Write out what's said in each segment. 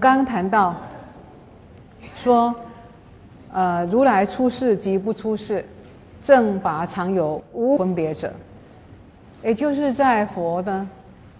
刚刚谈到说，如来出世即不出世，正法常有无分别者，也就是在佛呢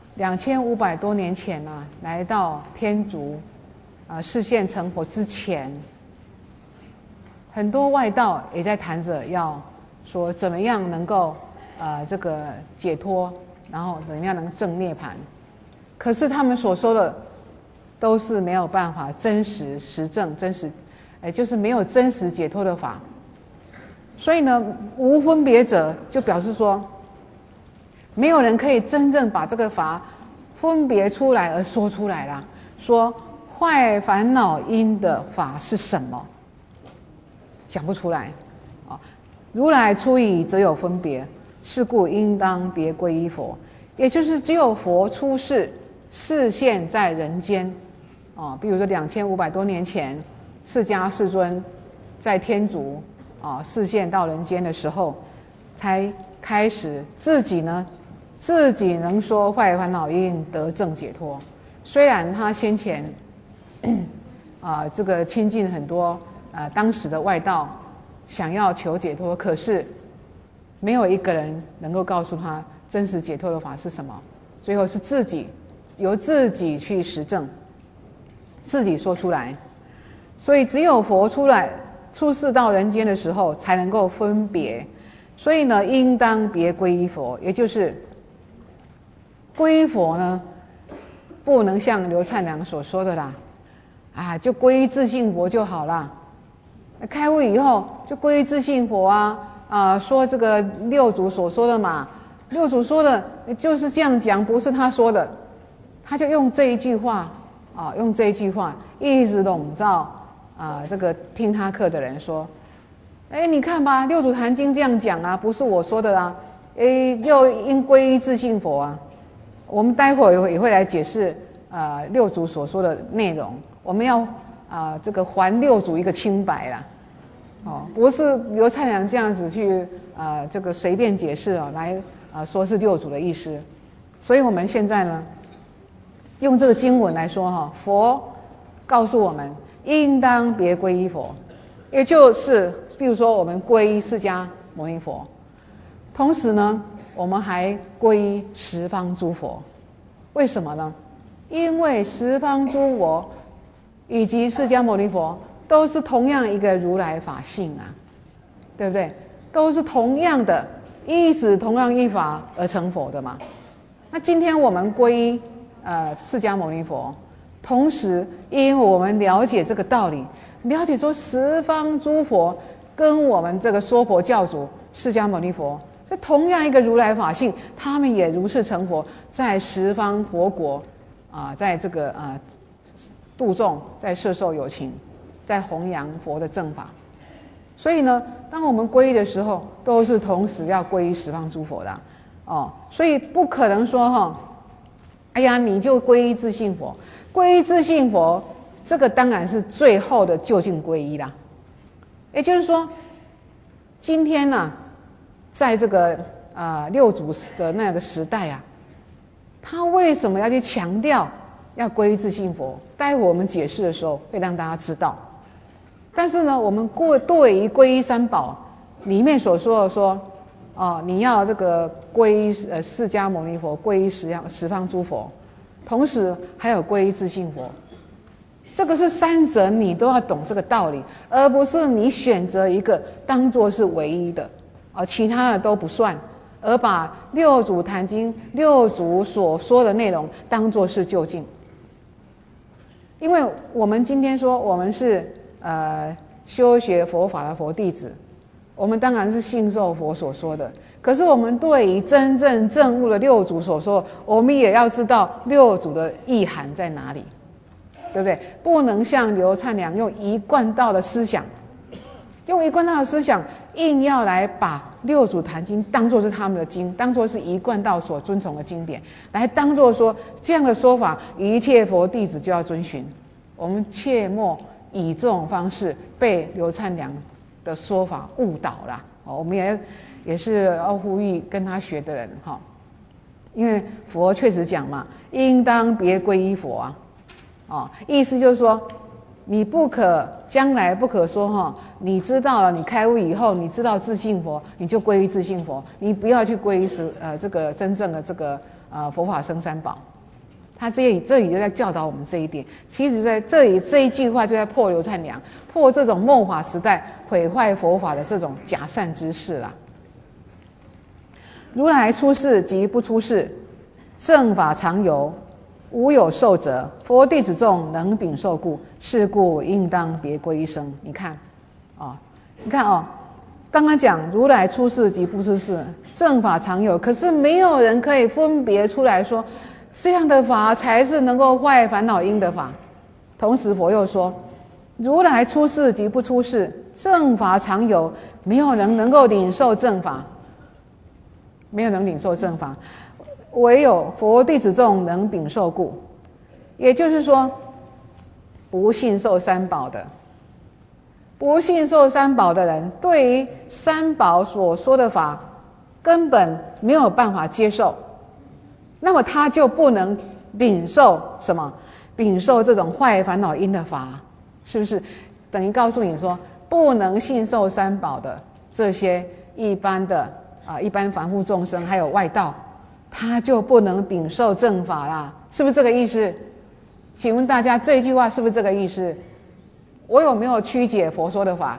2500多年前啊，来到天竺示现成佛之前，很多外道也在谈着要说怎么样能够这个解脱，然后怎么样能证涅槃。可是他们所说的都是没有办法真实实证，就是没有真实解脱的法。所以呢，无分别者就表示说，没有人可以真正把这个法分别出来而说出来啦。说坏烦恼因的法是什么，讲不出来啊。如来出矣，则有分别，是故应当别归依佛。也就是只有佛出世，示现在人间啊。比如说2500多年前，释迦世尊在天竺示现到人间的时候，才开始自己能说坏烦恼因得正解脱。虽然他先前这个亲近很多当时的外道，想要求解脱，可是没有一个人能够告诉他真实解脱的法是什么。最后是由自己去实证，自己说出来。所以只有佛出世到人间的时候，才能够分别。所以呢，应当别归依佛，也就是归依佛呢，不能像刘灿良所说的啦，就皈依自性佛就好啦。开悟以后就皈依自性佛说这个六祖所说的嘛，六祖说的就是这样讲，不是他说的，他就用这一句话一直笼罩这个听他课的人说，你看吧，六祖坛经这样讲啊，不是我说的啊，又应皈依自性佛啊。我们待会儿也会来解释六祖所说的内容，我们要这个还六祖一个清白啦。不是刘灿良这样子去这个随便解释来说是六祖的意思。所以我们现在呢，用这个经文来说佛告诉我们应当别皈依佛，也就是比如说我们皈依释迦牟尼佛，同时呢我们还皈依十方诸佛。为什么呢？因为十方诸佛以及释迦牟尼佛都是同样一个如来法性对不对？都是同样的依止同样一法而成佛的嘛。那今天我们皈依释迦牟尼佛，同时因为我们了解这个道理，了解说十方诸佛跟我们这个说佛教主释迦牟尼佛是同样一个如来法性，他们也如是成佛，在十方佛国在这个度众，在摄受有情，在弘扬佛的正法。所以呢，当我们皈依的时候，都是同时要皈依十方诸佛的所以不可能说你就皈依自性佛，皈依自性佛，这个当然是最后的究竟皈依啦。也就是说，今天在这个六祖的那个时代他为什么要去强调要皈依自性佛？待会我们解释的时候会让大家知道。但是呢，我们对于皈依三宝里面所说的说你要这个皈依释迦牟尼佛，皈依十方诸佛，同时还有皈依自性佛，这个是三者你都要懂这个道理，而不是你选择一个当作是唯一的其他的都不算，而把六祖坛经六祖所说的内容当作是究竟。因为我们今天说我们是修学佛法的佛弟子，我们当然是信受佛所说的，可是我们对于真正证悟的六祖所说，我们也要知道六祖的意涵在哪里，对不对？不能像刘灿良用一贯道的思想硬要来把六祖坛经当作是他们的经，当作是一贯道所遵从的经典，来当作说这样的说法一切佛弟子就要遵循。我们切莫以这种方式被刘灿良的说法误导啦。我们也是要呼吁跟他学的人因为佛确实讲嘛，应当别皈依佛意思就是说，你将来不可说你知道了，你开悟以后，你知道自性佛，你就皈依自性佛，你不要去皈依这个真正的这个佛法僧三宝。他这里就在教导我们这一点。其实在这里这一句话就在破刘灿良，破这种末法时代毁坏佛法的这种假善之事啦。如来出世即不出世，正法常有，无有受者。佛弟子众能秉受故，是故应当别归一生。你看刚刚讲如来出世即不出世，正法常有，可是没有人可以分别出来说这样的法才是能够坏烦恼因的法。同时佛又说，如来出世即不出世，正法常有，没有人能够领受正法，没有人领受正法，唯有佛弟子众能秉受故。也就是说，不信受三宝的人，对于三宝所说的法根本没有办法接受，那么他就不能秉受什么？秉受这种坏烦恼因的法，是不是？等于告诉你说，不能信受三宝的这些一般凡夫众生，还有外道，他就不能秉受正法啦，是不是这个意思？请问大家这一句话是不是这个意思？我有没有曲解佛说的法？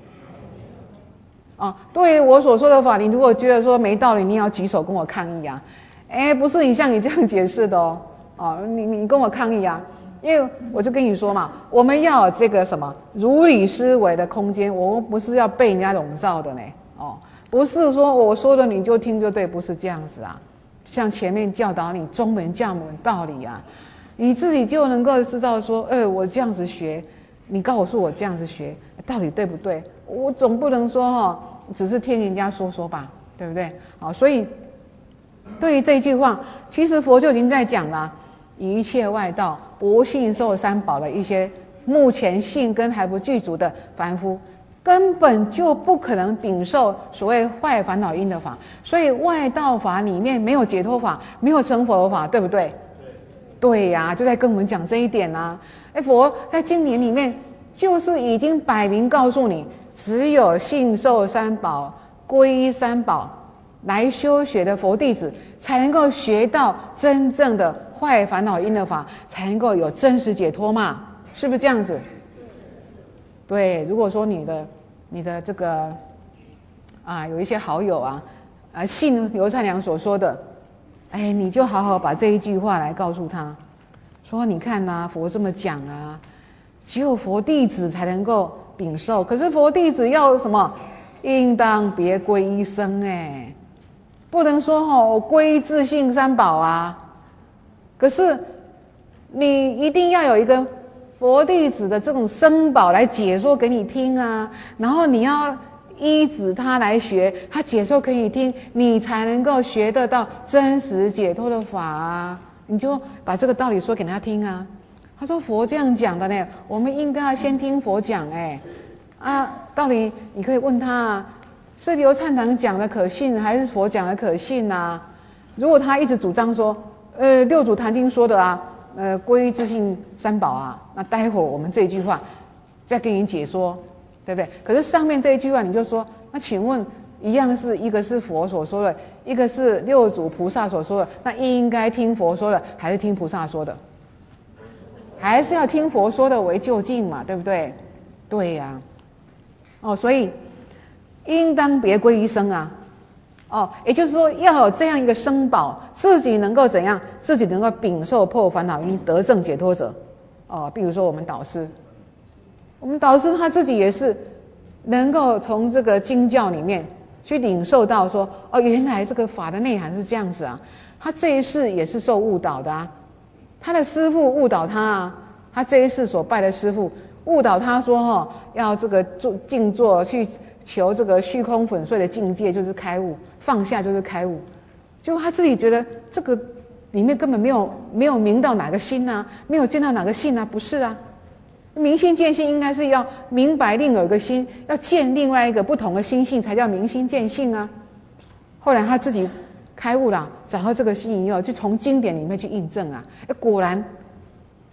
对于我所说的法，你如果觉得说没道理，你也要举手跟我抗议啊！不是像你这样解释的你跟我抗议啊！因为我就跟你说嘛，我们要有这个什么如理思维的空间，我们不是要被人家笼罩的呢。不是说我说的你就听就对，不是这样子啊。像前面教导你中门教门道理啊，你自己就能够知道说，我这样子学，你告诉我这样子学到底对不对？我总不能说只是听人家说吧，对不对？所以对于这句话，其实佛就已经在讲了，一切外道不信受三宝的一些目前信根还不具足的凡夫，根本就不可能秉受所谓坏烦恼因的法。所以外道法里面没有解脱法，没有成佛法，对不对？对呀，就在跟我们讲这一点啊。佛在经典里面就是已经摆明告诉你，只有信受三宝、皈依三宝来修学的佛弟子，才能够学到真正的坏烦恼因的法，才能够有真实解脱嘛，是不是这样子？对，如果说你的这个有一些好友信刘灿良所说的，你就好好把这一句话来告诉他，说你看佛这么讲只有佛弟子才能够秉受，可是佛弟子要什么？应当别皈依僧不能说我皈依自性三宝可是你一定要有一个佛弟子的这种僧宝来解说给你听然后你要依止他来学，他解说给你听，你才能够学得到真实解脱的法你就把这个道理说给他听他说佛这样讲的呢，我们应该要先听佛讲道理你可以问他是刘灿良讲的可信，还是佛讲的可信如果他一直主张说六祖坛经说的皈依自性三宝那待会儿我们这一句话再给你解说，对不对？可是上面这一句话你就说，那请问一样是一个是佛所说的，一个是六祖菩萨所说的，那应该听佛说的还是听菩萨说的？还是要听佛说的为究竟嘛，对不对？对呀所以应当别皈依僧也就是说要有这样一个僧宝，自己能够怎样？自己能够秉受破烦恼因，得证解脱者比如说我们导师他自己也是能够从这个经教里面去领受到说原来这个法的内涵是这样子他这一世也是受误导的他的师父误导他他这一世所拜的师父误导他说要这个静坐去求这个虚空粉碎的境界就是开悟，放下就是开悟，结果他自己觉得这个里面根本没有明到哪个心没有见到哪个性不是明心见性应该是要明白另有一个心，要见另外一个不同的心性才叫明心见性后来他自己开悟了，找到这个心以后，就从经典里面去印证果然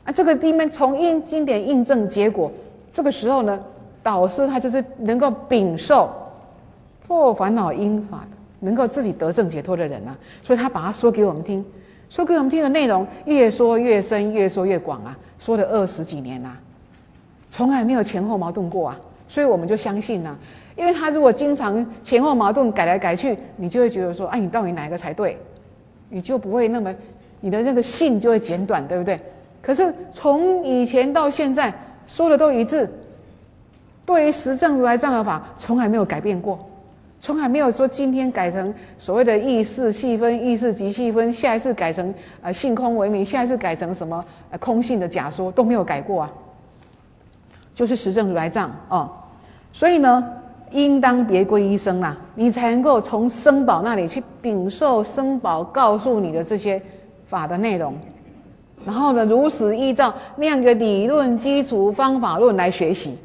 啊，这个地面从经典印证结果，这个时候呢，导师他就是能够禀受破烦恼因法的，能够自己得正解脱的人啊，所以他把它说给我们听，说给我们听的内容越说越深，越说越广啊，说了20几年啊，从来没有前后矛盾过啊，所以我们就相信啊，因为他如果经常前后矛盾改来改去，你就会觉得说，哎，你到底哪一个才对？你就不会那么，你的那个信就会简短，对不对？可是从以前到现在说的都一致，对于实证如来藏的法从来没有改变过，从来没有说今天改成所谓的意识细分、意识极细分，下一次改成性空为名，下一次改成什么空性的假说，都没有改过啊，就是实证如来藏哦。所以呢，应当别归依僧啊，你才能够从僧宝那里去禀受僧宝告诉你的这些法的内容。然后呢，如实依照那样一个理论基础方法论来学习。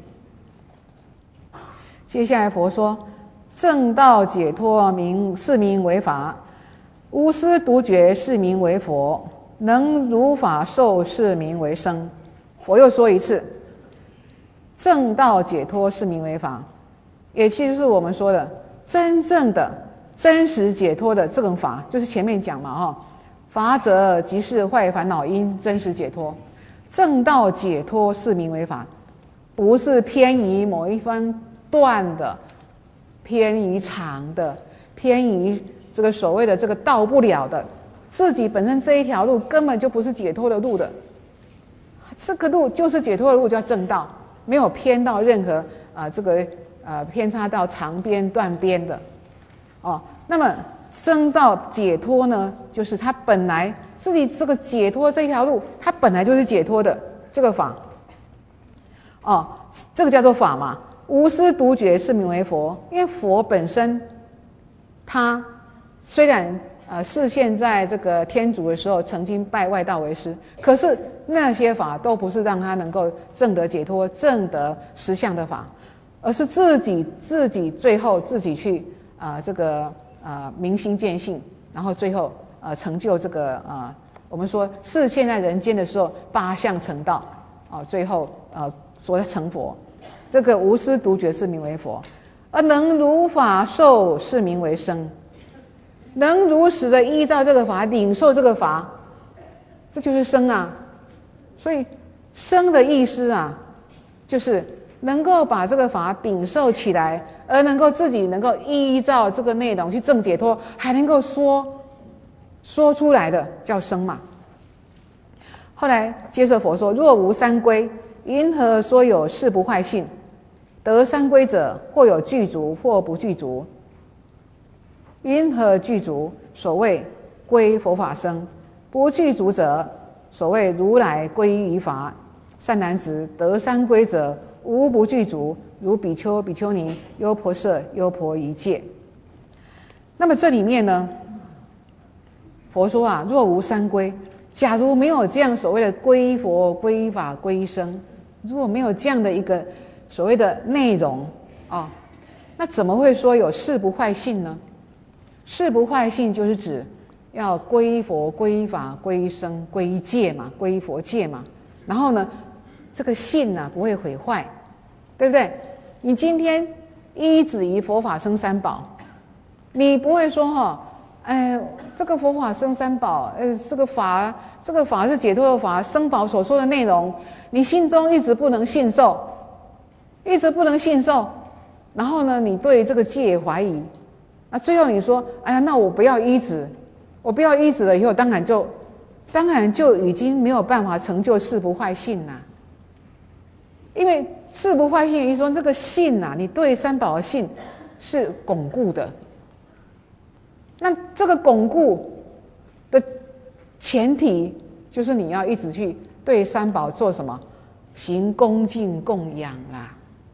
接下来佛说，正道解脱是名为法，无私独觉是名为佛，能如法受是名为僧。佛又说一次，正道解脱是名为法，也就是我们说的真正的真实解脱的这种法，就是前面讲嘛哈。法者即是坏烦恼因，真实解脱。正道解脱是名为法，不是偏移某一方段的，偏移长的，偏移这个所谓的这个到不了的，自己本身这一条路根本就不是解脱的路的，这个路就是解脱的路，叫正道，没有偏到任何偏差到长边断边的哦。那么正道解脱呢，就是他本来自己这个解脱这条路，他本来就是解脱的这个法，哦，这个叫做法嘛。无私独觉是名为佛，因为佛本身，他虽然示现在这个天竺的时候曾经拜外道为师，可是那些法都不是让他能够证得解脱、证得实相的法，而是自己最后自己去明心见性，然后最后成就这个我们说示现在人间的时候8相成道最后所成佛。这个无私独觉是名为佛，而能如法受是名为僧，能如实的依照这个法领受这个法，这就是僧啊。所以僧的意思啊，就是能够把这个法禀受起来，而能够自己能够依照这个内容去证解脱，还能够说出来的叫僧嘛。后来接着佛说，若无三归，云何说有事不坏性？得三归者，或有具足，或不具足。云何具足？所谓归佛法僧。不具足者，所谓如来归于法。善男子，得三归者，无不具足，如比丘、比丘尼、优婆塞、优婆夷戒。那么这里面呢，佛说啊，若无三归，假如没有这样所谓的归佛、归法、归僧，如果没有这样的一个所谓的内容那怎么会说有事不坏性呢？事不坏性就是指要归佛、归法、归僧、归戒嘛，归佛戒嘛。然后呢，这个性不会毁坏，对不对？你今天依止于佛法僧三宝，你不会说这个佛法僧三宝，这个法是解脱的法，僧宝所说的内容，你心中一直不能信受，一直不能信受，然后呢，你对这个戒怀疑，最后你说，那我不要依止，我不要依止了以后，当然就已经没有办法成就事不坏性啦。因为事不坏性，也就是说这个信你对三宝的信是巩固的。那这个巩固的前提，就是你要一直去对三宝做什么？行恭敬供养啦。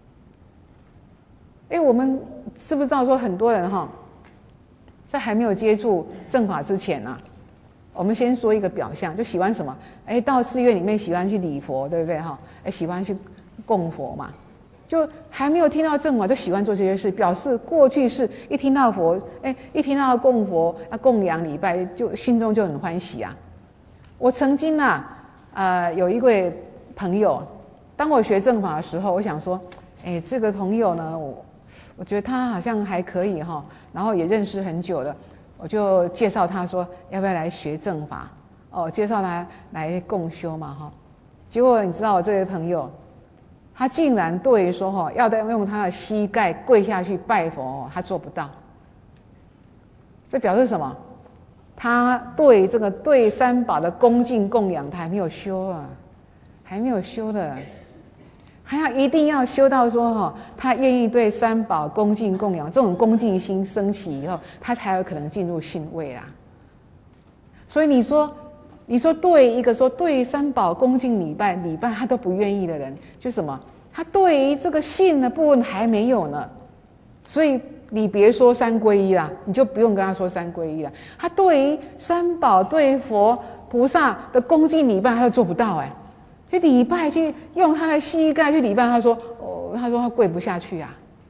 我们知不知道说很多人在还没有接触正法之前我们先说一个表象，就喜欢什么？到寺院里面喜欢去礼佛，对不对喜欢去供佛嘛，就还没有听到正法就喜欢做这些事，表示过去是一听到佛，一听到供佛供养礼拜，就心中就很欢喜啊。我曾经有一位朋友，当我学正法的时候，我想说，这个朋友呢，我觉得他好像还可以哈，然后也认识很久了，我就介绍他说，要不要来学正法？介绍他来共修嘛哈。结果你知道我这位朋友，他竟然对说要用他的膝盖跪下去拜佛，他做不到。这表示什么？他对这个对三宝的恭敬供养，他还没有修啊，还没有修的，还一定要修到说他愿意对三宝恭敬供养，这种恭敬心升起以后，他才有可能进入信位啦。所以你说对一个说对三宝恭敬礼拜他都不愿意的人，就什么？他对于这个信的部分还没有呢，所以你别说三皈依啦，你就不用跟他说三皈依了。他对于三宝、对佛菩萨的恭敬礼拜，他都做不到去礼拜，去用他的膝盖去礼拜，他说他跪不下去啊。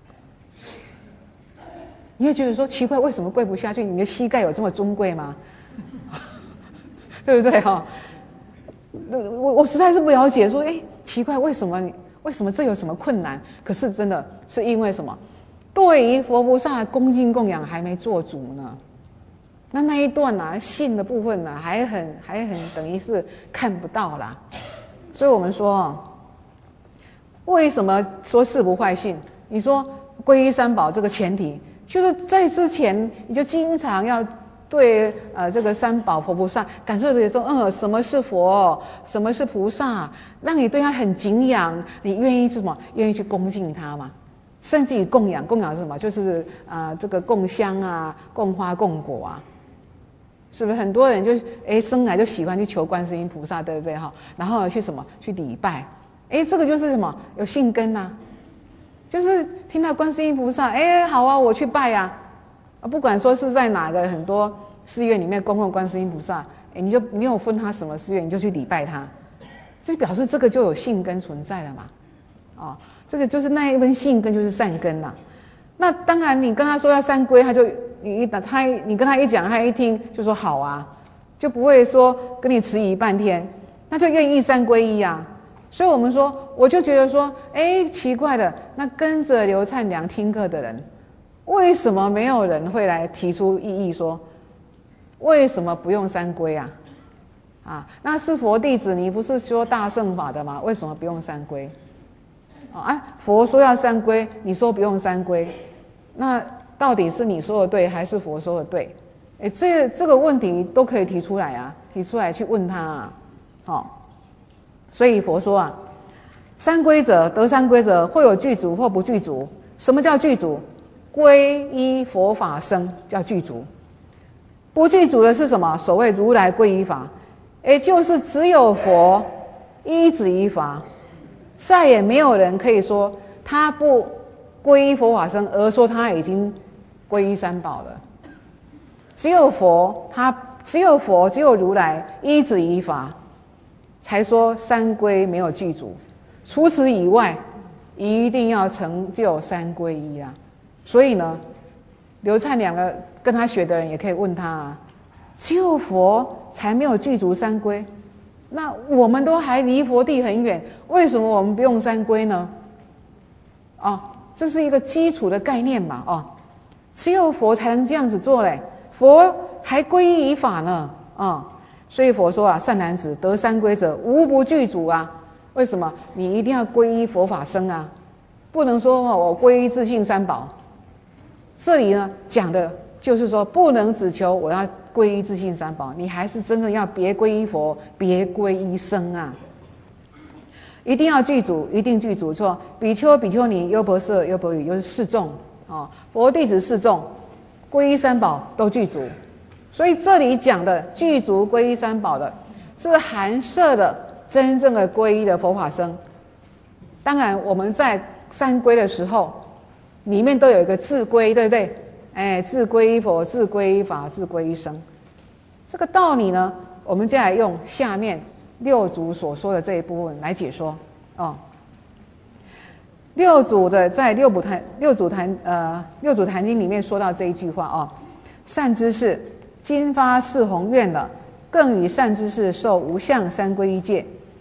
你会觉得说奇怪，为什么跪不下去？你的膝盖有这么尊贵吗？对不对我实在是不了解，说奇怪，为什么这有什么困难？可是真的是因为什么？对于佛菩萨的恭敬供养还没做足呢。那一段信的部分还很等于是看不到啦。所以我们说为什么说誓不坏信？你说皈依三宝这个前提，就是在之前你就经常要对这个三宝佛菩萨感受的说，什么是佛，什么是菩萨，让你对他很敬仰，你愿意什么？愿意去恭敬他嘛？甚至于供养是什么？就是这个供香啊、供花、供果啊，是不是很多人就生来就喜欢去求观世音菩萨，对不对然后去什么？去礼拜，这个就是什么？有信根啊，就是听到观世音菩萨，好啊，我去拜啊。不管说是在哪个很多寺院里面供奉观世音菩萨，你有分他什么寺院，你就去礼拜他，这表示这个就有信根存在了嘛。这个就是那一份信根就是善根啦。那当然你跟他说要三皈，你跟他一讲，他一听就说好啊，就不会说跟你迟疑半天，那就愿意三皈依啊。所以我们说，我就觉得说，奇怪的，那跟着刘灿良听课的人，为什么没有人会来提出异议说，为什么不用三皈啊？那是佛弟子，你不是说大乘法的吗？为什么不用三皈？佛说要三皈，你说不用三皈，那到底是你说的对，还是佛说的对？这个问题都可以提出来啊，提出来去问他所以佛说三皈者得三皈者，或有具足，或不具足。什么叫具足？皈依佛法僧叫具足。不具足的是什么？所谓如来皈依法，就是只有佛依止于法，再也没有人可以说他不皈依佛法僧而说他已经皈依三宝了。只有佛，只有如来依止于法，才说三皈没有具足。除此以外，一定要成就三皈依啊。所以呢，刘灿两个跟他学的人也可以问他只有佛才没有具足三皈，那我们都还离佛地很远，为什么我们不用三皈呢？这是一个基础的概念嘛只有佛才能这样子做嘞，佛还皈依于法呢所以佛说善男子，得三皈者无不具足啊。为什么？你一定要皈依佛法僧啊，不能说我皈依自性三宝。这里呢讲的就是说，不能只求我要皈依自性三宝，你还是真正要别皈依佛，别皈依僧啊，一定要具足，一定具足。说比丘、比丘尼、优婆塞、优婆夷，就是四众佛弟子四众，皈依三宝都具足。所以这里讲的具足皈依三宝的，是含摄的真正的皈依的佛法僧。当然我们在三皈的时候，里面都有一个自皈，对不对？自皈依佛，自皈依法，自皈依僧。这个道理呢，我们就来用下面六祖所说的这一部分来解说六祖的在六祖坛经里面说到这一句话善知识，今发四弘愿了，更以善知识受无相三皈依戒，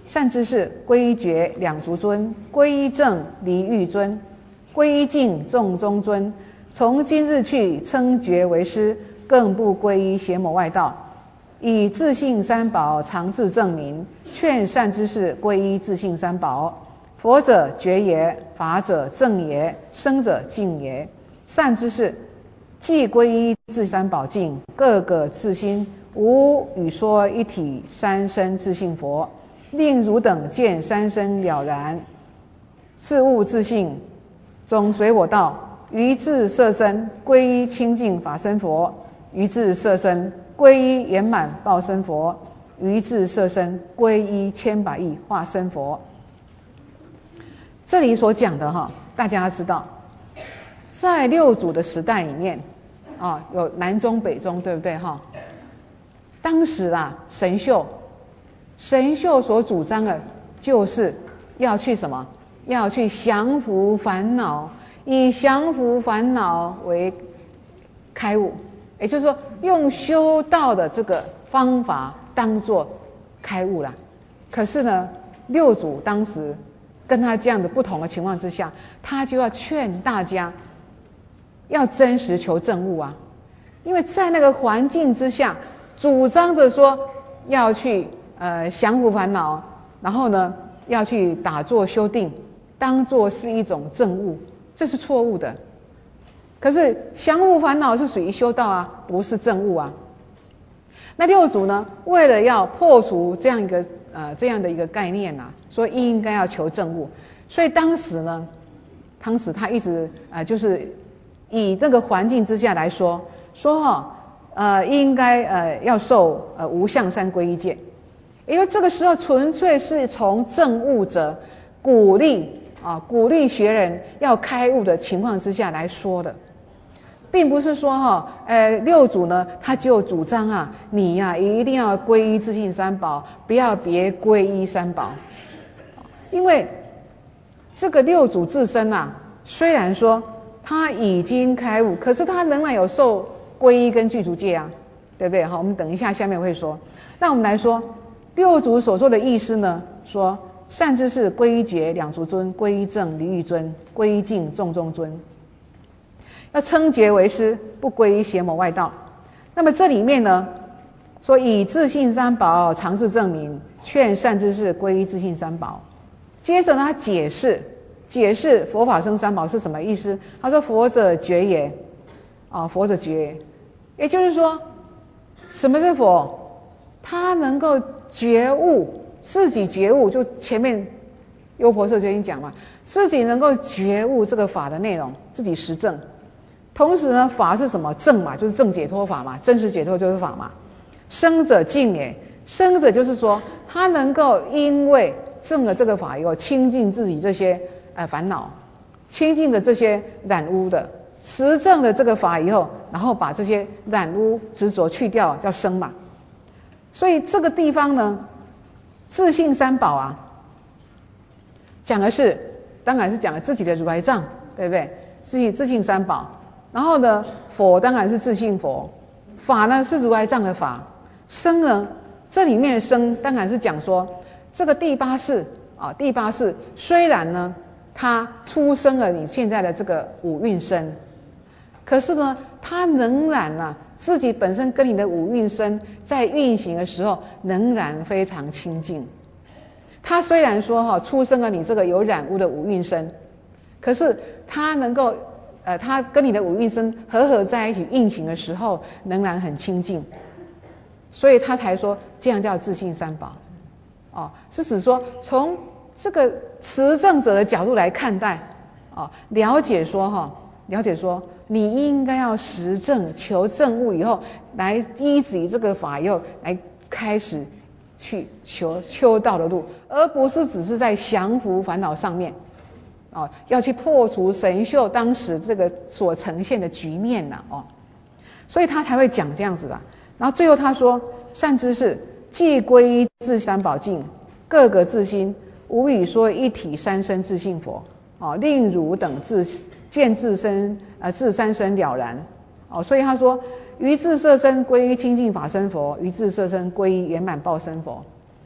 善知识，皈依觉两足尊，皈依正离欲尊，皈依净众中尊。从今日去，称觉为师，更不皈依邪魔外道。以自性三宝常自证明，劝善知识皈依自性三宝。佛者觉也，法者正也，生者净也。善知识，既皈依自三宝净，各个自心，无与说一体三身自性佛。令汝等见三身了然，自悟自性，总随我道。于自色身皈依清净法身佛，于自色身皈依圆满报身佛，于自色身皈依千百亿化身佛。这里所讲的大家知道，在六祖的时代里面有南宗北宗，对不对当时神秀所主张的就是要去什么？要去降伏烦恼，以降伏烦恼为开悟，也就是说用修道的这个方法当作开悟啦。可是呢，六祖当时跟他这样的不同的情况之下，他就要劝大家要真实求证悟啊，因为在那个环境之下，主张着说要去降伏烦恼，然后呢要去打坐修定，当作是一种证悟，这是错误的。可是降伏烦恼是属于修道啊，不是证悟啊。那六祖呢，为了要破除这样的一个概念说应该要求证悟，所以当时他一直就是以这个环境之下来说应该要受无相三皈依戒。因为这个时候纯粹是从证悟者鼓励学人要开悟的情况之下来说的，并不是说六祖呢他就主张你一定要皈依自性三宝，不要别皈依三宝。因为这个六祖自身虽然说他已经开悟，可是他仍然有受皈依跟具足戒对不对？我们等一下下面会说。那我们来说六祖所说的意思呢，说善知识皈依觉两足尊，皈依正离欲尊，皈依净众中尊。要称觉为师，不皈依邪魔外道。那么这里面呢，说以自性三宝常自证明，劝善知识皈依自性三宝。接着呢，他解释佛法僧三宝是什么意思。他说佛者觉也，佛者觉，也就是说什么是佛？他能够觉悟，自己觉悟，就前面优婆塞就已经讲嘛，自己能够觉悟这个法的内容，自己实证。同时呢，法是什么？正嘛，就是正解脱法嘛，真实解脱就是法嘛。生者净也，生者就是说他能够因为证了这个法以后，清净自己这些烦恼，清净的这些染污的，实证了这个法以后，然后把这些染污执着去掉，叫生嘛。所以这个地方呢，自性三宝讲的是，当然是讲了自己的如来藏，对不对？自性三宝。然后呢，佛当然是自性佛，法呢是如来藏的法，生呢，这里面的生当然是讲说这个第八世虽然呢它出生了你现在的这个五蕴身，可是呢它仍然自己本身跟你的五蕴身在运行的时候仍然非常清净。它虽然说出生了你这个有染污的五蕴身，可是它能够它跟你的五蕴身合在一起运行的时候仍然很清净，所以他才说这样叫自性三宝是指说从这个持证者的角度来看待了解说你应该要实证求证悟以后，来依止这个法以后来开始去求修道的路，而不是只是在降伏烦恼上面要去破除神秀当时这个所呈现的局面所以他才会讲这样子然后最后他说，善知识，既皈依自三宝净，各个自心，无与说一体三身自性佛令汝等见自三身了然所以他说，于自色身皈依清净法身佛，于自色身皈依圆满报身佛。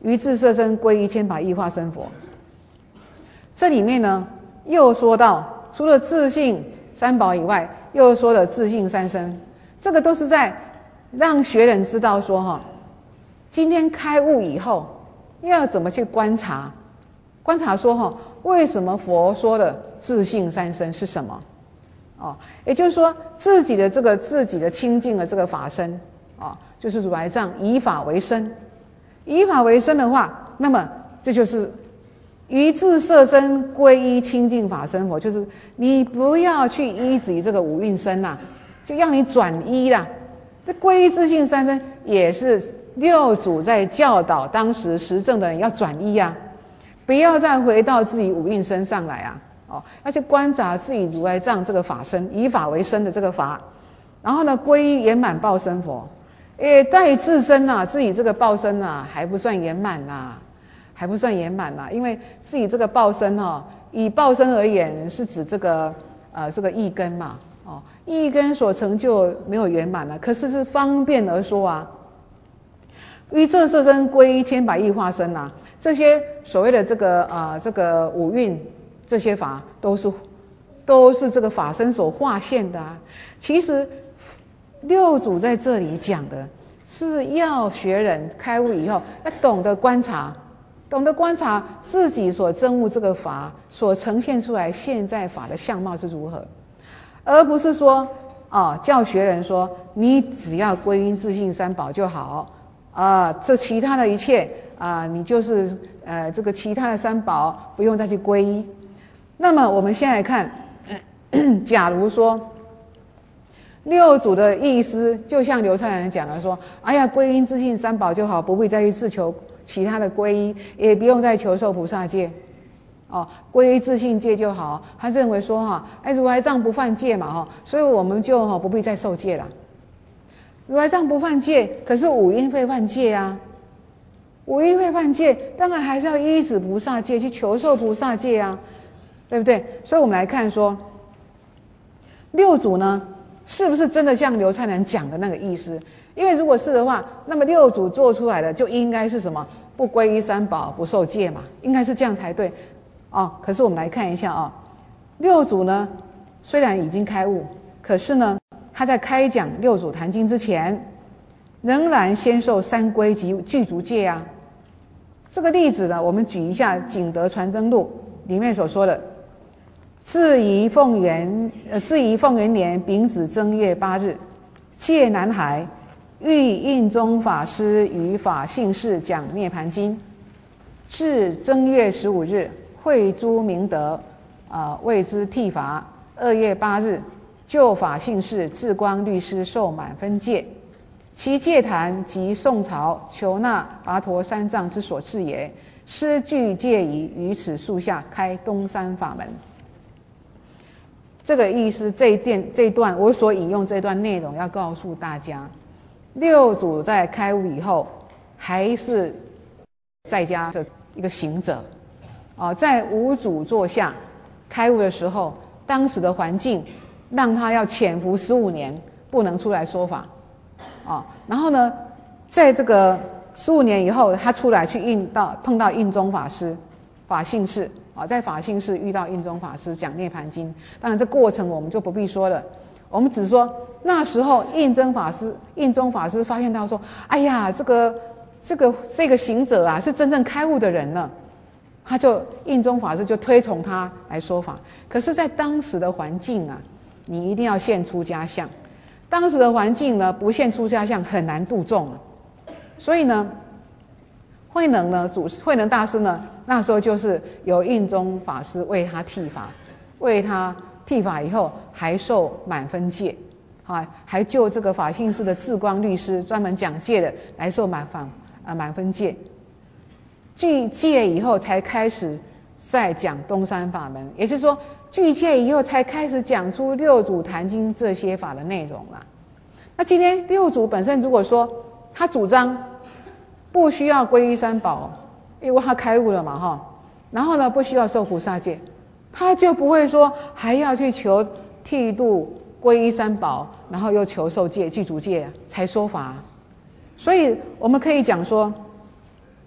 于自色身归依千百亿化身佛。这里面呢，又说到除了自性三宝以外，又说了自性三身，这个都是在让学人知道说今天开悟以后要怎么去观察，观察说为什么佛说的自性三身是什么？也就是说自己的清净的这个法身就是如来藏以法为身，以法为身的话，那么这就是于自色身归依清净法身佛，就是你不要去依止于这个五蕴身啦，就要你转依啦。这归依自性三身也是六祖在教导当时实证的人要转依啊，不要再回到自己五蕴身上来啊，要去观察自己如来藏这个法身，以法为身的这个法，然后呢归依圆满报身佛。但于自身自己这个报身还不算圆满还不算圆满因为自己这个报身以报身而言是指这个意根嘛，意根所成就没有圆满可是是方便而说于这色身归千百亿化身这些所谓的这个五蕴这些法都是这个法身所化现的其实六祖在这里讲的是要学人开悟以后要懂得观察自己所证悟这个法所呈现出来现在法的相貌是如何，而不是说叫学人说你只要归因自性三宝就好这其他的一切你就是这个其他的三宝不用再去归依。那么我们现在看假如说六祖的意思就像刘灿然讲的说，哎呀归因自性三宝就好，不必再去自求其他的归依，也不用再求受菩萨戒归依自性戒就好。他认为说如来藏不犯戒嘛所以我们就不必再受戒了。如来藏不犯戒，可是五阴会犯戒五阴会犯戒，当然还是要依止菩萨戒去求受菩萨戒对不对？所以我们来看说六祖呢是不是真的像刘灿然讲的那个意思？因为如果是的话，那么六祖做出来的就应该是什么？不归依三宝，不受戒嘛，应该是这样才对可是我们来看一下六祖呢虽然已经开悟，可是呢他在开讲六祖坛经之前，仍然先受三皈及具足戒这个例子呢，我们举一下《景德传真录》里面所说的。自宜凤元年丙子正月8日，借南海，遇印宗法师于法性寺讲涅盘经。至正月15日，会诸明德，为之剃法。2月8日，就法性寺智光律师受满分戒，其戒坛及宋朝求那跋陀三藏之所制也。师具戒仪于此树下开东山法门。这个意思，这一段我所引用这段内容要告诉大家，六祖在开悟以后，还是在家的一个行者在五祖座下开悟的时候，当时的环境让他要潜伏15年，不能出来说法然后呢，在这个15年以后，他出来去碰到印宗法师，法性寺在法性寺遇到印宗法师讲涅盘经。当然这过程我们就不必说了，我们只说那时候印宗法师发现到说，哎呀这个行者是真正开悟的人了，印宗法师就推崇他来说法。可是在当时的环境你一定要现出家相，当时的环境呢不现出家相很难度众所以呢慧能大师呢那时候就是由印宗法师为他剃法，为他剃法以后还受满分戒还就这个法性寺的智光律师专门讲戒的来受满分戒，具戒以后才开始再讲东山法门，也就是说具戒以后才开始讲出六祖坛经这些法的内容那今天六祖本身如果说他主张不需要皈依三宝，因为他开悟了嘛然后呢不需要受菩萨戒，他就不会说还要去求剃度皈依三宝，然后又求受戒具足戒才说法所以我们可以讲说，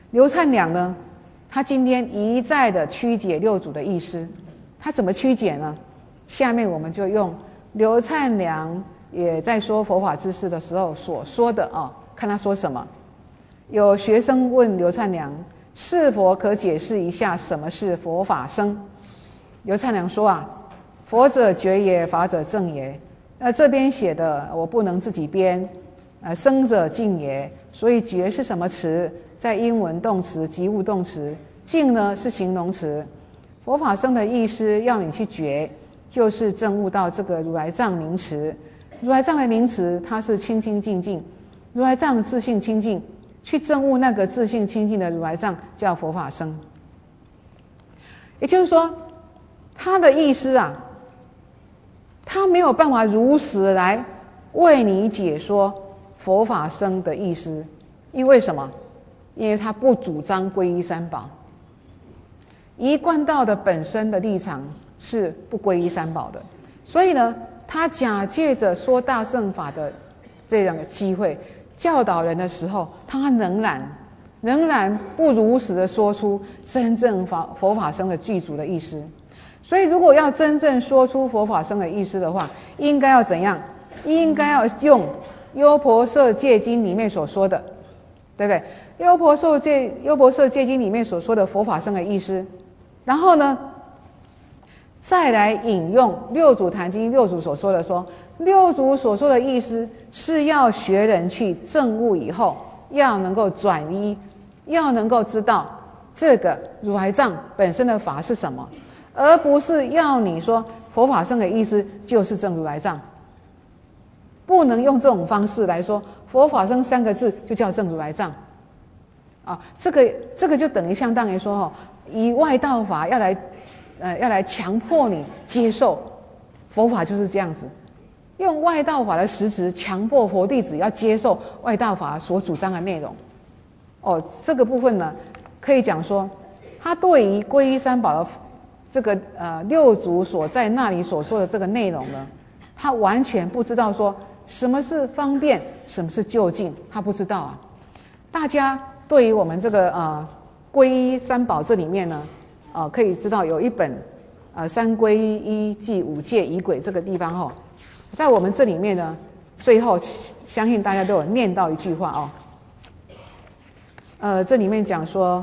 刘灿良呢，他今天一再的曲解六祖的意思，他怎么曲解呢？下面我们就用刘灿良也在说佛法知识的时候所说的看他说什么。有学生问刘灿良，是否可解释一下什么是佛法僧？刘灿良说佛者觉也，法者正也。这边写的我不能自己编，僧者静也，所以觉是什么词？在英文动词及物动词，静呢是形容词。佛法僧的意思要你去觉，就是证悟到这个如来藏名词。如来藏的名词它是清清净净，如来藏自性清净，去证悟那个自性清净的如来藏叫佛法僧。也就是说他的意思他没有办法如实来为你解说佛法僧的意思。因为什么？因为他不主张皈依三宝。一贯道的本身的立场是不皈依三宝的，所以呢，他假借着说大乘法的这样的机会教导人的时候，他仍然不如实的说出真正佛法僧的具足的意思。所以如果要真正说出佛法僧的意思的话，应该要怎样？应该要用优婆塞戒经里面所说的，对不对？优婆塞戒经里面所说的佛法僧的意思，然后呢再来引用六祖坛经六祖所说的，说六祖所说的意思是要学人去证悟以后，要能够转依，要能够知道这个如来藏本身的法是什么，而不是要你说佛法僧的意思就是证如来藏。不能用这种方式来说佛法僧三个字就叫证如来藏这个就等于相当于说以外道法要来强迫你接受佛法，就是这样子，用外道法的实质强迫佛弟子要接受外道法所主张的内容。这个部分呢，可以讲说，他对于皈依三宝的这个六祖所在那里所说的这个内容呢，他完全不知道说什么是方便，什么是就近，他不知道大家对于我们这个皈依三宝这里面呢，可以知道有一本三皈依即五戒仪轨这个地方在我们这里面呢，最后相信大家都有念到一句话这里面讲说，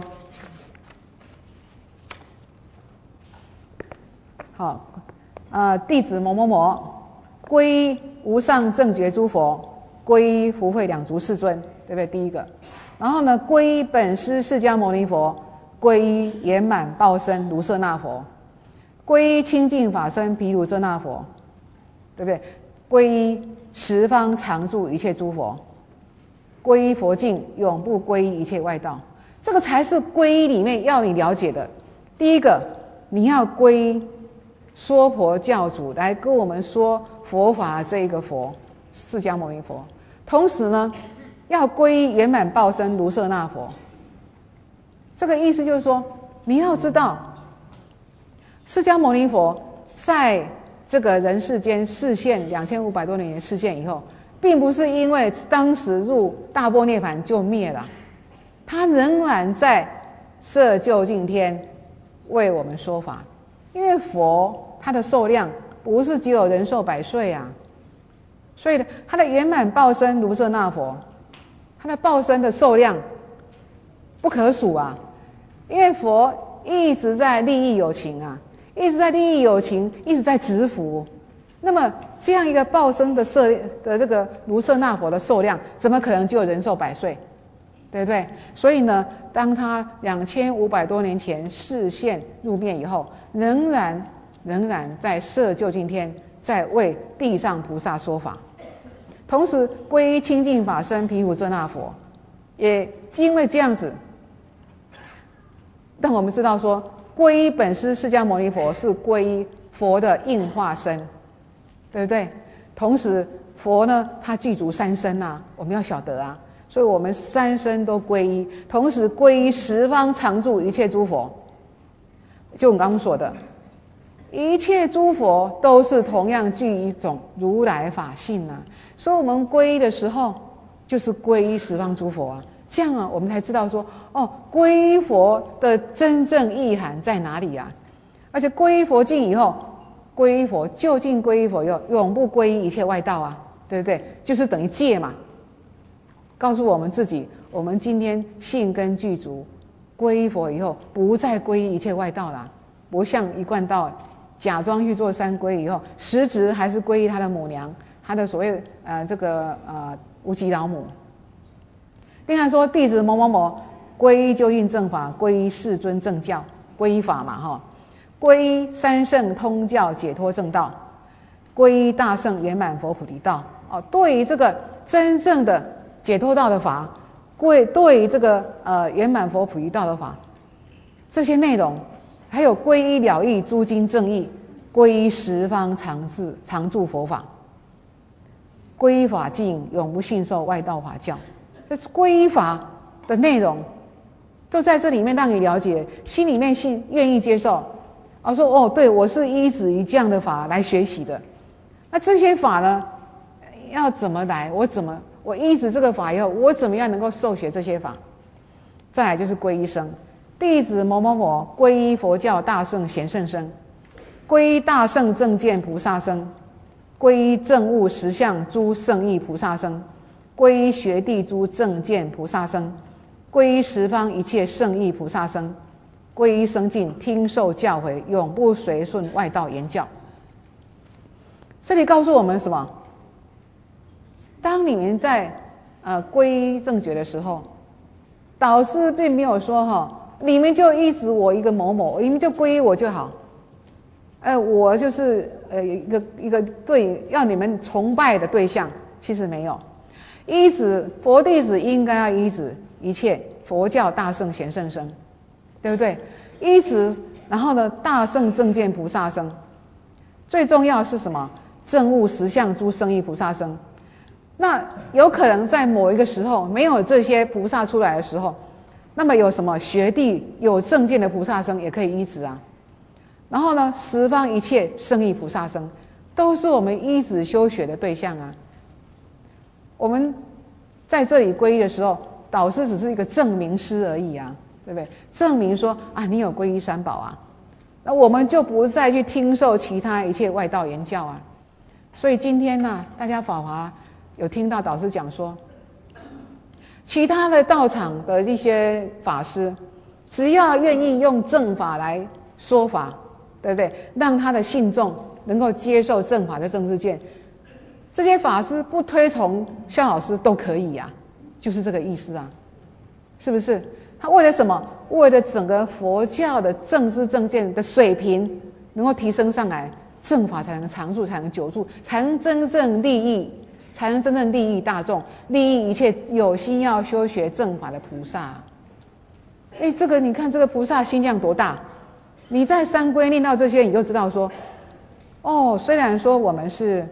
弟子某某某皈依无上正觉诸佛，皈依福慧两足世尊，对不对？第一个。然后呢，皈依本师释迦牟尼佛，皈依圆满报身卢舍那佛，皈依清净法身毗卢遮那佛，对不对？皈依十方常住一切诸佛，皈依佛境，永不皈依一切外道。这个才是皈依里面要你了解的。第一个，你要皈依说婆教主来跟我们说佛法这一个佛释迦牟尼佛，同时呢要皈依圆满报身卢舍那佛。这个意思就是说，你要知道释迦牟尼佛在这个人世间示现2500多年示现以后，并不是因为当时入大般涅槃就灭了，他仍然在摄究竟天为我们说法。因为佛他的寿量不是只有人寿100岁所以他的圆满报身卢舍那佛，他的报身的寿量不可数因为佛一直在利益有情一直在利益有情，一直在执福。那么这样一个报身的这个卢舍那佛的寿量，怎么可能只有人寿100岁？对不对？所以呢，当他2500多年前示现入灭以后，仍然在摄究竟天，在为地上菩萨说法。同时皈依清净法身毗卢遮那佛，也因为这样子，让我们知道说，皈依本师释迦牟尼佛是皈依佛的应化身，对不对？同时佛呢，他具足三身我们要晓得所以我们三身都皈依，同时皈依十方常住一切诸佛。就我刚刚说的，一切诸佛都是同样具一种如来法性所以我们皈依的时候就是皈依十方诸佛这样啊，我们才知道说，哦，皈依佛的真正意涵在哪里啊？而且皈依佛经以后，皈依佛究竟皈依佛以后，永不皈依一切外道啊，对不对？就是等于戒嘛，告诉我们自己，我们今天信根具足，皈依佛以后，不再皈依一切外道啦，不像一贯道假装去做三皈以后，实质还是皈依他的母娘，他的所谓无极老母。另外说弟子某某某皈依究竟正法，皈依世尊正教，皈依法嘛哈，皈依三圣通教解脱正道，皈依大圣圆满佛菩提道。哦，对于这个真正的解脱道的法，对于这个圆满佛菩提道的法，这些内容，还有皈依了义诸经正义，皈依十方常住佛法，皈依法境，永不信受外道法教。就是皈依法的内容，就在这里面让你了解，心里面愿意接受。说哦，对，我是依止于这样的法来学习的。那这些法呢，要怎么来？我依止这个法以后，我怎么样能够受学这些法？再来就是皈依僧，弟子某某某皈依佛教大圣贤圣僧，皈依大圣正见菩萨僧，皈依正悟实相诸圣义菩萨僧，皈依学地诸正见菩萨僧，皈依十方一切圣义菩萨僧，皈依僧境，听受教诲，永不随顺外道言教。这里告诉我们什么？当你们在皈依正觉的时候，导师并没有说你们就依止我一个某某，你们就皈依我就好。我就是一个对要你们崇拜的对象，其实没有。依止佛弟子应该要依止一切佛教大圣贤圣僧，对不对？依止，然后呢，大圣正见菩萨僧，最重要是什么？正悟实相诸圣义菩萨僧。那有可能在某一个时候没有这些菩萨出来的时候，那么有什么学地有正见的菩萨僧也可以依止啊。然后呢，十方一切圣义菩萨僧都是我们依止修学的对象啊。我们在这里皈依的时候，导师只是一个证明师而已啊，对不对？证明说啊，你有皈依三宝啊，那我们就不再去听受其他一切外道言教啊。所以今天呢，大家法华有听到导师讲说，其他的道场的一些法师，只要愿意用正法来说法，对不对？让他的信众能够接受正法的正知见，这些法师不推崇肖老师都可以呀，就是这个意思啊，是不是？他为了什么？为了整个佛教的正知正见的水平能够提升上来，正法才能常住，才能久住，才能真正利益大众，利益一切有心要修学正法的菩萨。这个你看这个菩萨心量多大？你在三皈念到这些，你就知道说，哦，虽然说我们是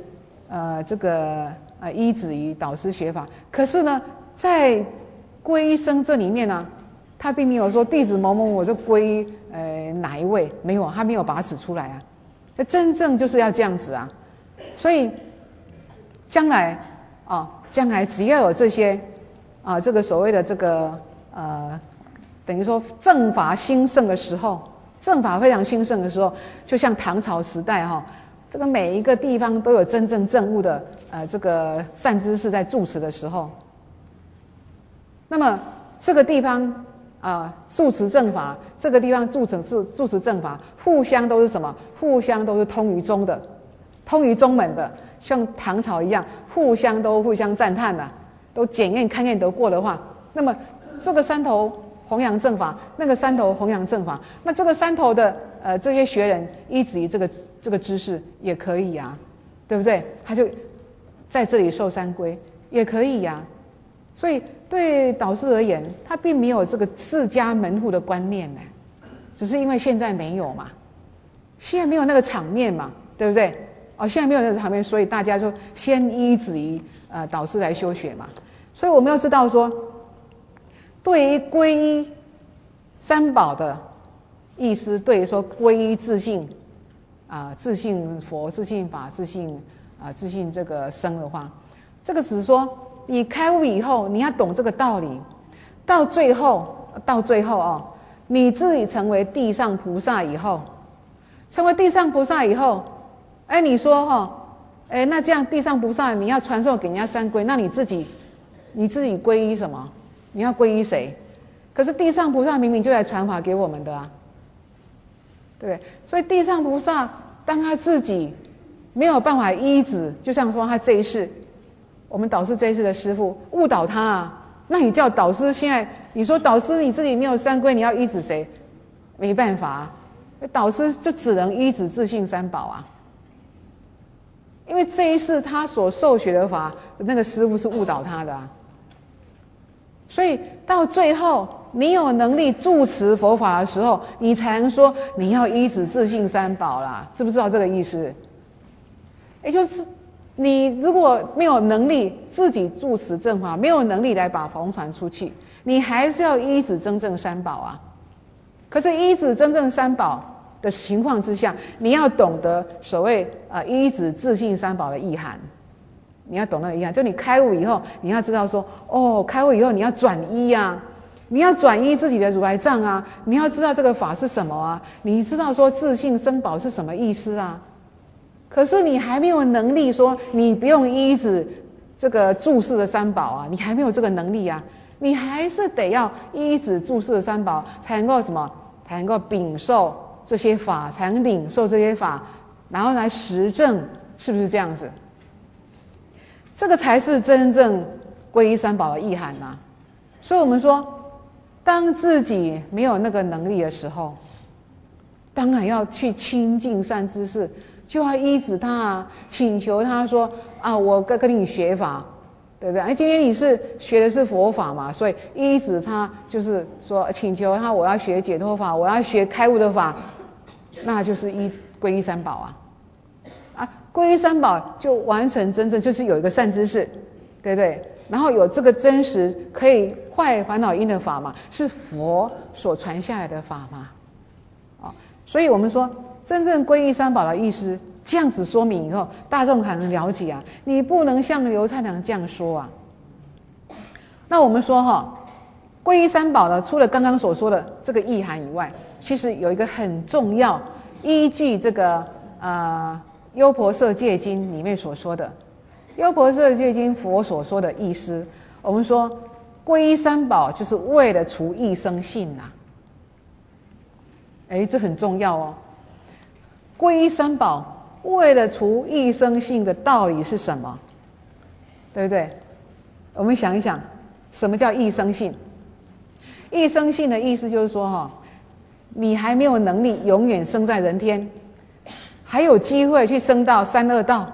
依止于导师学法，可是呢，在皈依僧这里面呢，他并没有说弟子某某我就皈依哪一位，没有，他没有把它指出来啊。真正就是要这样子啊，所以将来只要有这些这个所谓的这个等于说正法兴盛的时候，正法非常兴盛的时候，就像唐朝时代这个每一个地方都有真正正悟的这个善知识在住持的时候，那么这个地方住持正法，这个地方住持正法，互相都是什么？互相都是通于宗的，通于宗门的，像唐朝一样，互相赞叹的，都检验勘验得过的话，那么这个山头弘扬正法，那个山头弘扬正法，那这个山头的这些学人依止于这个知识也可以呀，对不对？他就在这里受三皈也可以呀。所以对导师而言，他并没有这个自家门户的观念呢，只是因为现在没有嘛，现在没有那个场面嘛，对不对？现在没有那个场面，所以大家就先依止于导师来修学嘛。所以我们要知道说，对于皈依三宝的意思，对于说皈依自信自信佛、自信法、自信这个僧的话，这个只是说你开悟以后，你要懂这个道理， 到最后哦，你自己成为地上菩萨以后，哎，你说哎，那这样地上菩萨你要传授给人家三皈，那你自己皈依什么？你要皈依谁？可是地上菩萨明明就来传法给我们的啊，对不对？所以地上菩萨当他自己没有办法依止，就像说他这一世，我们导师这一世的师父误导他啊，那你叫导师现在你说导师你自己没有三皈，你要依止谁？没办法啊，导师就只能依止自性三宝啊。因为这一世他所受学的法，那个师父是误导他的啊，所以到最后你有能力住持佛法的时候，你才能说你要依止自性三宝啦，知不知道这个意思？也就是你如果没有能力自己住持正法，没有能力来把弘传出去，你还是要依止真正三宝啊。可是依止真正三宝的情况之下，你要懂得所谓依止自性三宝的意涵，你要懂那个意涵。就你开悟以后，你要知道说，开悟以后你要转依啊，你要转依自己的如来藏啊，你要知道这个法是什么啊，你知道说自性生宝是什么意思啊。可是你还没有能力说，你不用依止这个住世的三宝啊，你还没有这个能力啊，你还是得要依止住世的三宝，才能够什么？才能够禀受这些法，才能领受这些法，然后来实证，是不是这样子？这个才是真正皈依三宝的意涵啊。所以我们说，当自己没有那个能力的时候，当然要去亲近善知识，就要依止他啊，请求他说啊，我跟你学法，对不对？哎，今天你是学的是佛法嘛，所以依止他就是说请求他，我要学解脱法，我要学开悟的法，那就是皈依三宝啊。皈依三宝就完成真正就是有一个善知识，对不对？然后有这个真实可以坏烦恼因的法嘛，是佛所传下来的法嘛，所以我们说真正皈依三宝的意思，这样子说明以后，大众才能了解啊。你不能像刘灿良这样说啊。那我们说皈依三宝呢，除了刚刚所说的这个意涵以外，其实有一个很重要，依据这个优婆塞戒经里面所说的，优婆塞戒经佛所说的意思，我们说皈依三宝就是为了除异生性啊。这很重要哦。皈依三宝为了除异生性的道理是什么？对不对？我们想一想，什么叫异生性？异生性的意思就是说你还没有能力永远生在人天，还有机会去升到三恶道，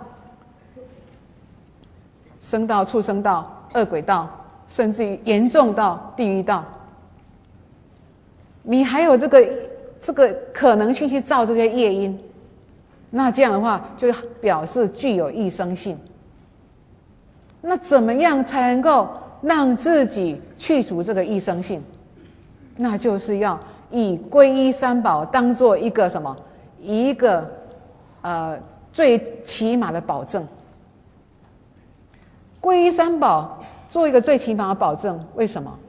升到畜生道、恶鬼道，甚至于严重到地狱道，你还有这个可能性去造这些业因，那这样的话就表示具有异生性。那怎么样才能够让自己去除这个异生性？那就是要以皈依三宝当做一个什么？一个最起码的保证。皈依三宝做一个最起码的保证，为什么？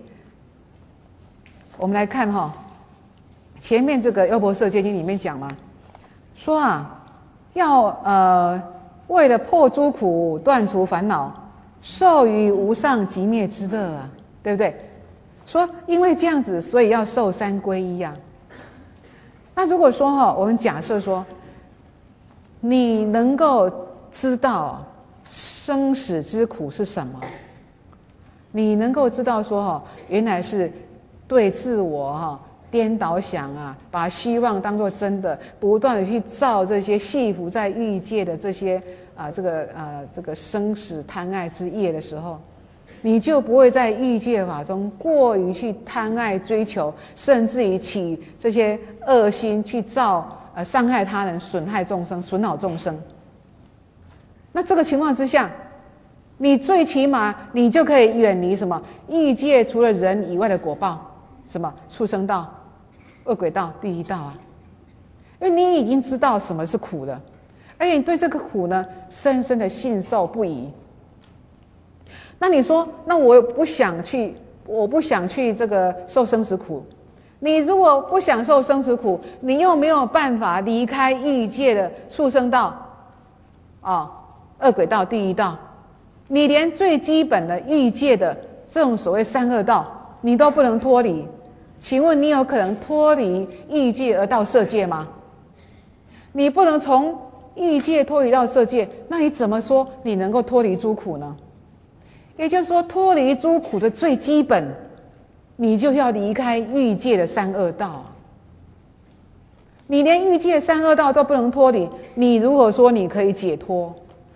我们来看前面这个优婆塞戒经里面讲嘛，说要为了破诸苦，断除烦恼，受于无上极灭之乐啊，对不对？说因为这样子，所以要受三皈依啊。那如果说我们假设说，你能够知道生死之苦是什么，你能够知道说原来是对自我颠倒想把希望当作真的，不断的去造这些系缚在欲界的这些这个生死贪爱之业的时候，你就不会在欲界法中过于去贪爱追求，甚至于起这些恶心去造伤害他人、损害众生、损恼众生。那这个情况之下，你最起码你就可以远离什么欲界除了人以外的果报，什么畜生道、恶鬼道、地狱道啊，因为你已经知道什么是苦了，而且你对这个苦呢深深的信受不疑。那你说，那我不想去我不想去这个受生死苦。你如果不想受生死苦，你又没有办法离开欲界的畜生道恶鬼道、地狱道，你连最基本的欲界的这种所谓三恶道你都不能脱离，请问你有可能脱离欲界而到色界吗？你不能从欲界脱离到色界，那你怎么说你能够脱离诸苦呢？也就是说，脱离诸苦的最基本，你就要离开欲界的三恶道。你连欲界三恶道都不能脱离，你如果说你可以解脱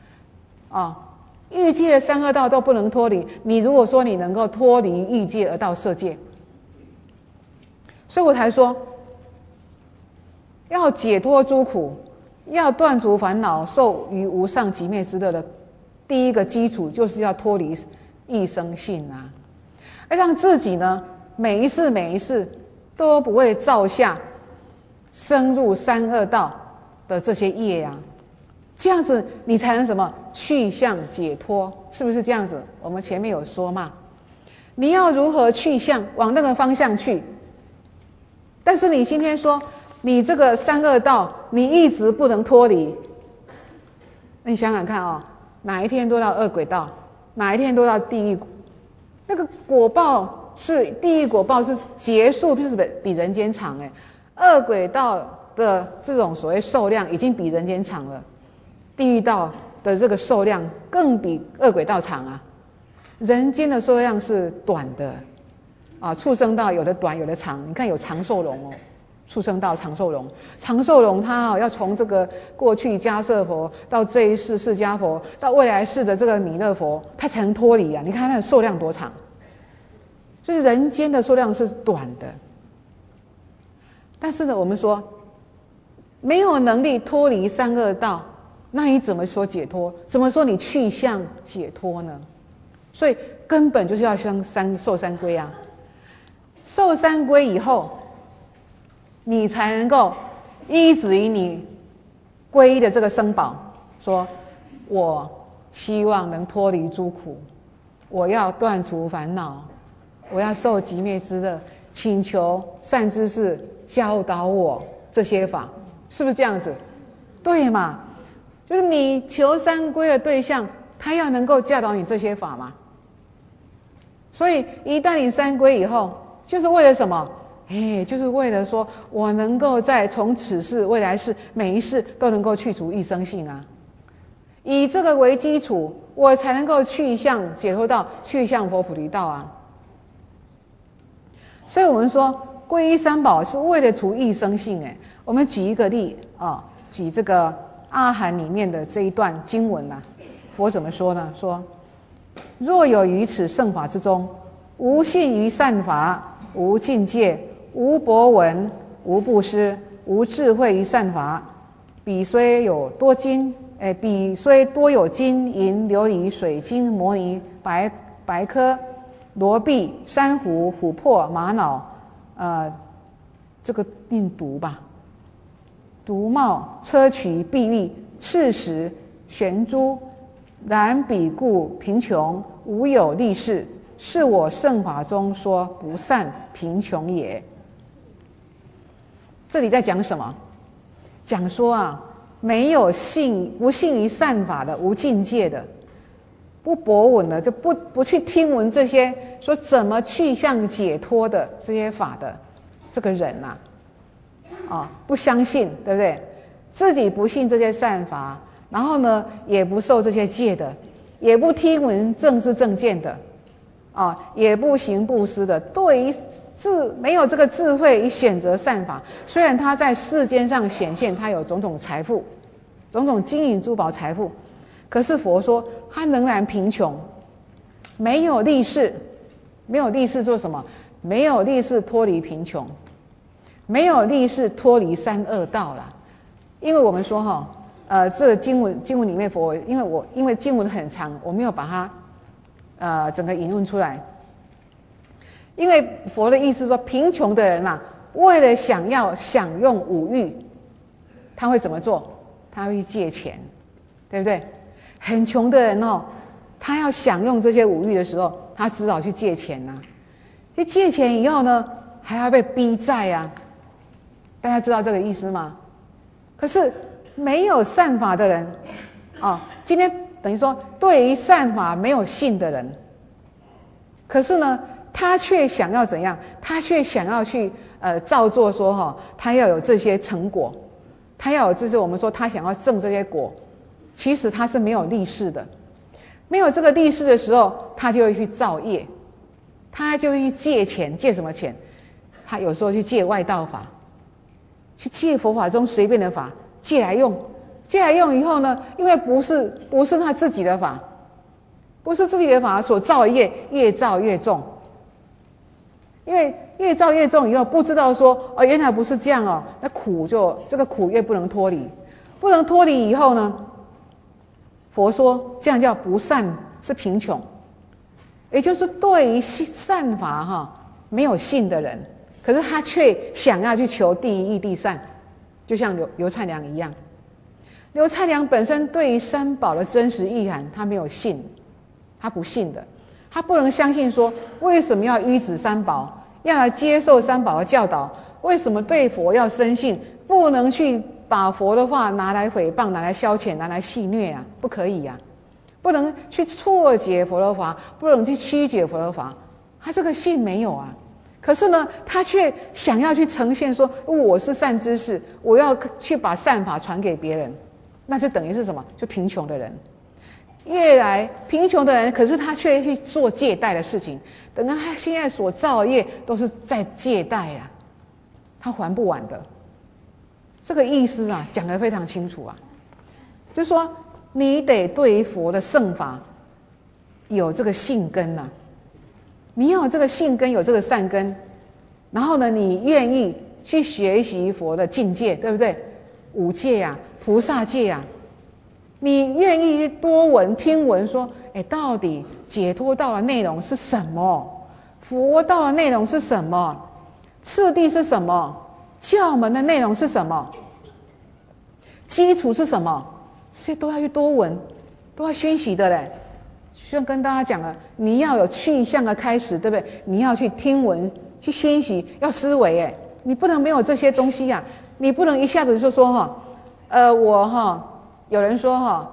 欲界的三恶道都不能脱离，你如果说你能够脱离欲界而到色界，所以我才说要解脱诸苦，要断除烦恼，受于无上极灭之乐的第一个基础就是要脱离异生性啊，而让自己呢每一世都不会造下深入三恶道的这些业啊，这样子你才能什么去向解脱，是不是这样子？我们前面有说嘛，你要如何去向往那个方向去？但是你今天说你这个三恶道你一直不能脱离，你想想看哪一天都到恶鬼道，哪一天都到地狱，那个果报是地狱果报是结束是比人间长恶鬼道的这种所谓寿量已经比人间长了，地狱道的这个寿量更比恶鬼道长啊。人间的寿量是短的畜生道有的短有的长，你看有长寿龙畜生道长寿龙，长寿龙它要从这个过去迦叶佛到这一世释迦佛到未来世的这个弥勒佛，它才能脱离啊！你看它的寿量多长，所以人间的寿量是短的。但是呢，我们说没有能力脱离三恶道，那你怎么说解脱？怎么说你去向解脱呢？所以根本就是要受三皈啊！受三皈以后，你才能够依止于你皈依的这个僧宝，说我希望能脱离诸苦，我要断除烦恼，我要受极灭之乐，请求善知识教导我这些法，是不是这样子？对嘛？就是你求三皈的对象，他要能够教导你这些法嘛。所以一旦你三皈以后，就是为了什么？就是为了说我能够在从此世未来世每一世都能够去除异生性啊，以这个为基础，我才能够去向解脱道，去向佛菩提道啊。所以我们说皈依三宝是为了除异生性。我们举一个例举这个阿含里面的这一段经文佛怎么说呢？说若有于此圣法之中，无信于善法，无境界，无博闻，无布施，无智慧于善法，彼虽有多金，彼虽多有金银琉璃水晶摩尼白蚵罗毕珊瑚琥珀玛瑙这个念毒吧，独帽砗磲碧玉赤石玄珠，然彼故贫穷，无有利士，是我圣法中说不善贫穷也。这里在讲什么？讲说没有不信于善法的，无境界的，不博闻的，就不去听闻这些说怎么去向解脱的这些法的这个人不相信，对不对？自己不信这些善法，然后呢也不受这些戒的，也不听闻正知正见的也不行布施的，对于没有这个智慧以选择善法，虽然他在世间上显现他有种种财富，种种金银珠宝财富，可是佛说他仍然贫穷，没有利士。没有利士做什么？没有利士脱离贫穷，没有利士脱离三恶道啦。因为我们说这个经文里面佛，因为经文很长，我没有把它整个引用出来。因为佛的意思说，贫穷的人为了想要享用五欲，他会怎么做？他会借钱，对不对？很穷的人他要享用这些五欲的时候，他只好去借钱去借钱以后呢，还要被逼债啊！大家知道这个意思吗？可是没有善法的人，今天等于说对于善法没有信的人，可是呢，他却想要怎样？他却想要去造作说他要有这些成果，他要有这些我们说他想要证这些果，其实他是没有利事的，没有这个利事的时候，他就会去造业，他就会去借钱，借什么钱？他有时候去借外道法，去借佛法中随便的法借来用，借来用以后呢，因为不是他自己的法，不是自己的法所造的业，越造越重。因为越造越重以后，不知道说原来不是这样那这个苦越不能脱离，不能脱离以后呢，佛说这样叫不善，是贫穷，也就是对于善法没有信的人，可是他却想要去求第一义谛善，就像刘灿良一样。刘灿良本身对于三宝的真实意涵，他没有信，他不信的，他不能相信说为什么要依止三宝，要来接受三宝的教导，为什么对佛要深信，不能去把佛的话拿来诽谤，拿来消遣，拿来戏谑啊，不可以啊，不能去错解佛的法，不能去曲解佛的法，他这个信没有啊。可是呢，他却想要去呈现说我是善知识，我要去把善法传给别人，那就等于是什么？就贫穷的人，越来贫穷的人，可是他却去做借贷的事情，等到他现在所造的业都是在借贷啊，他还不完的。这个意思讲得非常清楚啊，就是说你得对于佛的圣法有这个信根啊，你要有这个信根，有这个善根，然后呢，你愿意去学习佛的境界，对不对？五戒啊，菩萨戒啊，你愿意多闻听闻说，到底解脱道的内容是什么？佛道的内容是什么？次第是什么？教门的内容是什么？基础是什么？这些都要去多闻，都要熏习的嘞。就像跟大家讲了，你要有去向的开始，对不对？你要去听闻，去熏习，要思维你不能没有这些东西呀，你不能一下子就说有人说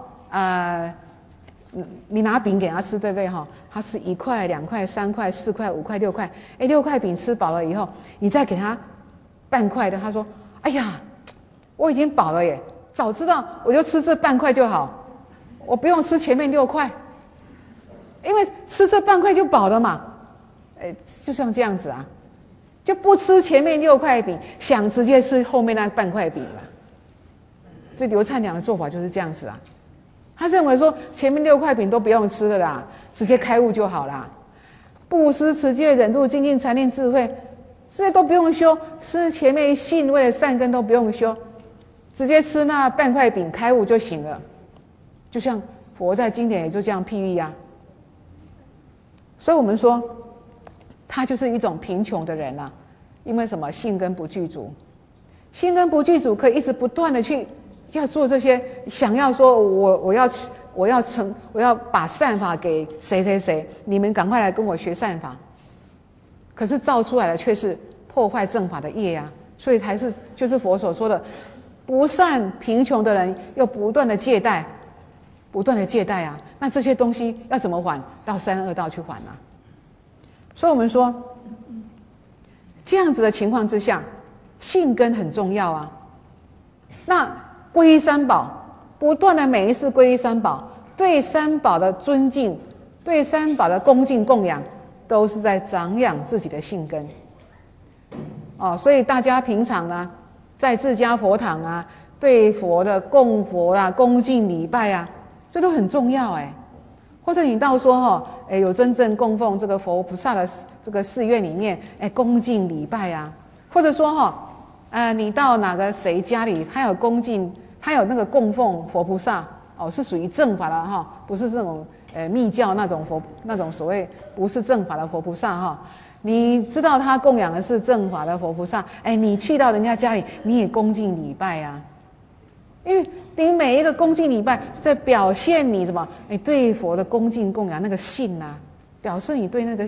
你拿饼给他吃，对不对他是1块、2块、3块、4块、5块、6块，6块饼吃饱了以后，你再给他半块的，他说：“哎呀，我已经饱了耶，早知道我就吃这半块就好，我不用吃前面6块。”因为吃这半块就饱了嘛，就像这样子啊，就不吃前面6块饼，想直接吃后面那半块饼了。这刘灿良的做法就是这样子啊，他认为说前面6块饼都不用吃了啦，直接开悟就好啦。布施、持戒、忍辱、精进、禅定、智慧，这些都不用修，是前面信位的善根都不用修，直接吃那半块饼开悟就行了。就像佛在经典也就这样譬喻啊。所以我们说他就是一种贫穷的人啊，因为什么？信根不具足，信根不具足可以一直不断的去要做这些，想要说我要把善法给谁谁谁，你们赶快来跟我学善法，可是造出来的却是破坏正法的业啊，所以才是就是佛所说的不善贫穷的人又不断的借贷，不断的借贷啊，那这些东西要怎么还？到三恶道去还啊。所以我们说这样子的情况之下，信根很重要啊。那皈依三宝，不断的每一次皈依三宝，对三宝的尊敬，对三宝的恭敬供养，都是在长养自己的信根。所以大家平常呢，在自家佛堂啊，对佛的供佛啦、恭敬礼拜啊，这都很重要或者你到说有真正供奉这个佛菩萨的这个寺院里面，恭敬礼拜啊，或者说你到哪个谁家里，他有恭敬，他有那个供奉佛菩萨是属于正法的不是这种密教那种那种所谓不是正法的佛菩萨你知道他供养的是正法的佛菩萨，你去到人家家里，你也恭敬礼拜啊。因为你每一个恭敬礼拜是在表现你什么？你对佛的恭敬供养那个信啊，表示你对那个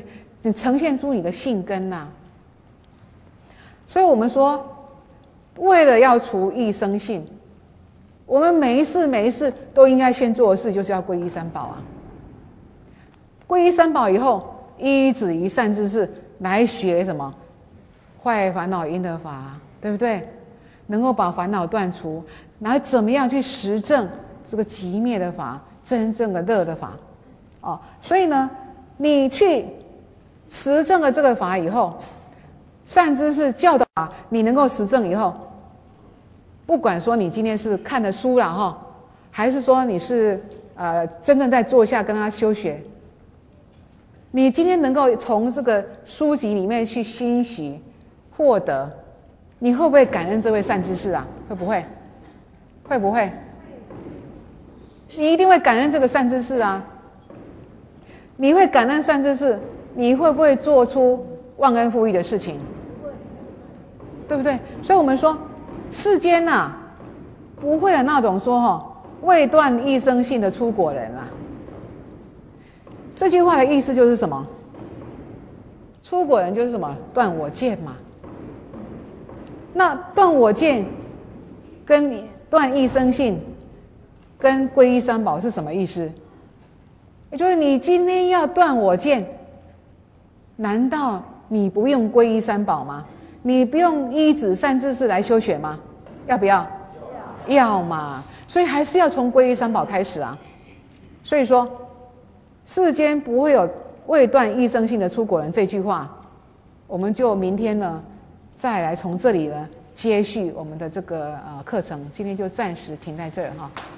你呈现出你的性根呐。所以我们说，为了要除异生性，我们每一世都应该先做的事，就是要皈依三宝啊。皈依三宝以后，依止于善知识来学什么？坏烦恼因的法，对不对？能够把烦恼断除，然后怎么样去实证这个寂灭的法，真正的乐的法，哦，所以呢，你去实证了这个法以后，善知识教导法，你能够实证以后，不管说你今天是看了书了哈，还是说你是真正在坐下跟他修学，你今天能够从这个书籍里面去欣习获得，你会不会感恩这位善知识啊？会不会？会不会？你一定会感恩这个善知识啊！你会感恩善知识，你会不会做出忘恩负义的事情？对不对？所以我们说，世间呐，不会有那种说未断一生性的出果人啊。这句话的意思就是什么？出果人就是什么？断我见嘛。那断我见跟断一生性跟皈依三宝是什么意思？也就是你今天要断我见，难道你不用皈依三宝吗？你不用依止善知识来修学吗？要不要？要嘛。所以还是要从皈依三宝开始啊。所以说，世间不会有未断一生性的出果人这句话，我们就明天呢再来从这里呢接续我们的这个课程。今天就暂时停在这儿哈。